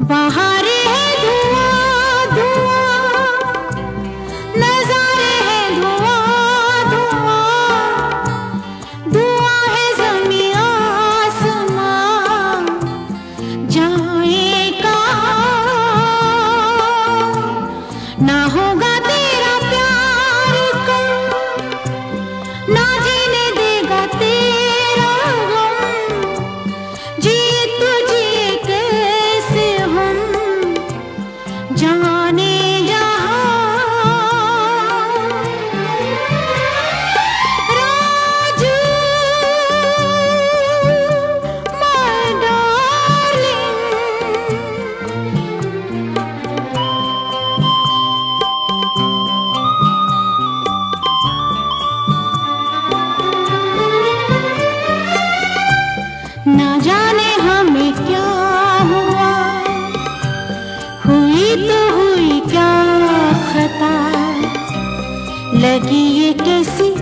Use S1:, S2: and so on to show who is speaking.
S1: बहारें हैं धुआं धुआं, नजारे हैं धुआं धुआं, धुआं है ज़मीं आसमां, जाए कहाँ ना होगा तेरा प्यार कम, ना जीने देगा तेरा गम, जिए तो जिए कैसे हम जाने जहाँ। राजू my darling, ना जाने हमें क्या हुआ, हुई तो हुई क्या खता, लगी ये कैसी